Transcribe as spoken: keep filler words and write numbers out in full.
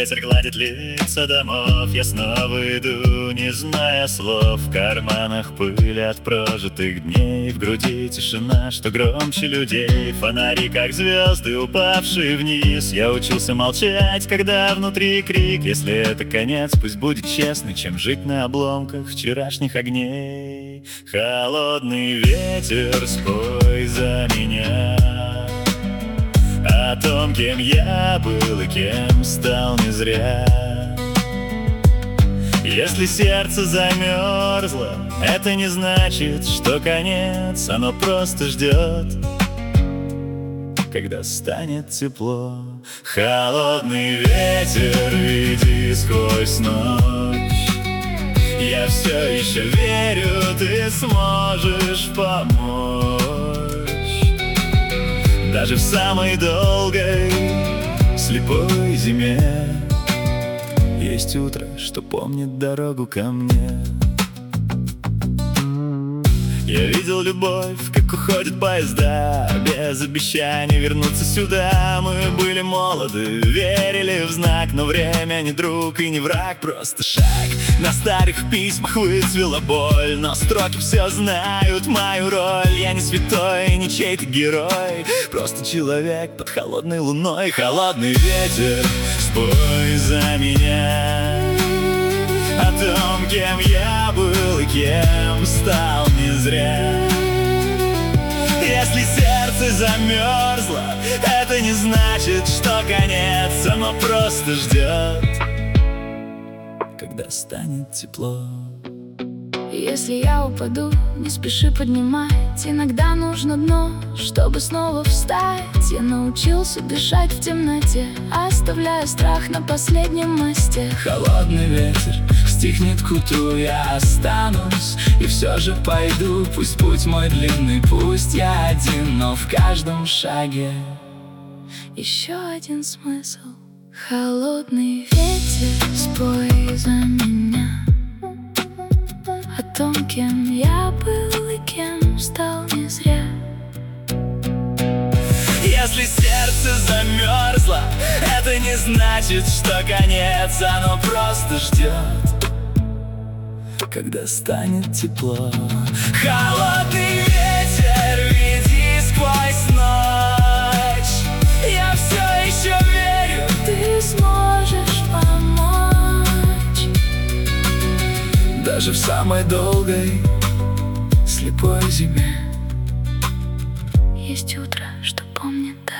ветер гладит лица домов. Я снова иду, не зная слов. В карманах пыль от прожитых дней. В груди тишина, что громче людей. Фонари, как звезды, упавшие вниз. Я учился молчать, когда внутри крик. Если это конец, пусть будет честный, чем жить на обломках вчерашних огней. Холодный ветер, спой за меня о том, кем я был и кем стал не зря. Если сердце замерзло, это не значит, что конец. Оно просто ждет, когда станет тепло. Холодный ветер, веди сквозь ночь. Я все еще верю, ты сможешь помочь. Даже в самой долгой, слепой зиме есть утро, что помнит дорогу ко мне. Я видел любовь, как уходят поезда, без обещаний вернуться сюда. Мы были молоды, верили в знак, но время не друг и не враг, просто шаг. На старых письмах выцвела боль, но строки все знают мою роль. Я не святой, не чей-то герой, просто человек под холодной луной. Холодный ветер, спой за меня о том, кем я был и кем стал не зря. Если сердце замерзло, это не значит, что конец. Оно просто ждет, когда станет тепло. Если я упаду, не спеши поднимать. Иногда нужно дно, чтобы снова встать. Я научился дышать в темноте, оставляя страх на последнем мосте. Холодный ветер стихнет к утру, я останусь и все же пойду. Пусть путь мой длинный, пусть я один, но в каждом шаге еще один смысл. Холодный ветер, спой за меня о том, кем я был и кем стал не зря. Если сердце замерзло, это не значит, что конец. Оно просто ждет, когда станет тепло. Холодный ветер, веди сквозь ночь. Я все еще верю, ты сможешь помочь. даже в самой долгой, слепой зиме есть утро, что помнит